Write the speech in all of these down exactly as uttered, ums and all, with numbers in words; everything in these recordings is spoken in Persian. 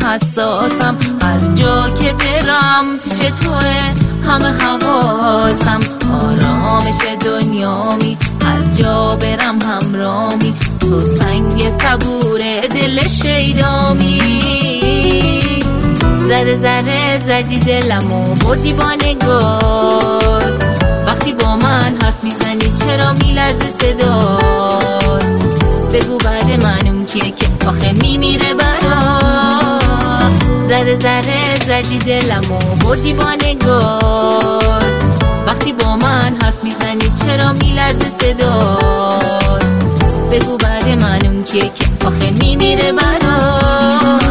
حساسم، هر جا که برم پیش توه همه حواسم، آرامش دنیامی هر جا برم همرامی، تو سنگ صبور دل شیدامی. ذره ذره زدی دلمو بردی با نگات، وقتی با من حرف میزنی چرا میلرزه صدات، بگو بعد من اون کیه که آخه میمیره برات. ذره ذره زدی دلمو بردی با نگات، وقتی با من حرف میزنی چرا میلرزه صدات، بگو بعد من اون کیه که آخه میمیره برات.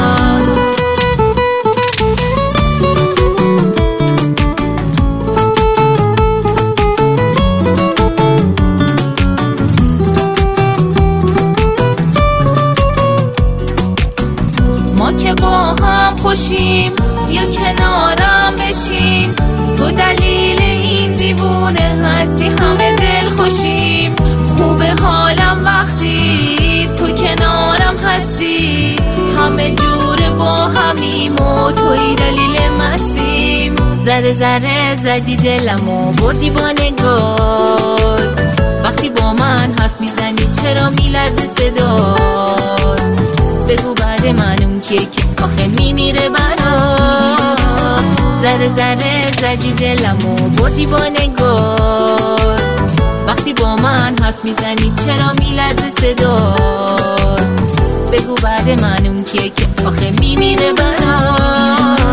ما که با هم خوشیم یا کنارم بشین، تو دلیل این دیوونه هستی، همه دل خوشیم، خوبه حالم وقتی تو کنارم هستی، همه جوره با همیم و توی دلیل مستیم. ذره ذره زدی دلمو بردی با نگات، وقتی با من حرف میزنی چرا میلرزه صدات، بگو بعد من اون کیه که آخه میمیره برات. ذره ذره زدی دلمو بردی با نگات، وقتی با من حرف میزنی چرا میلرزه صدات، بگو بعد من اون کیه که آخه میمیره برات.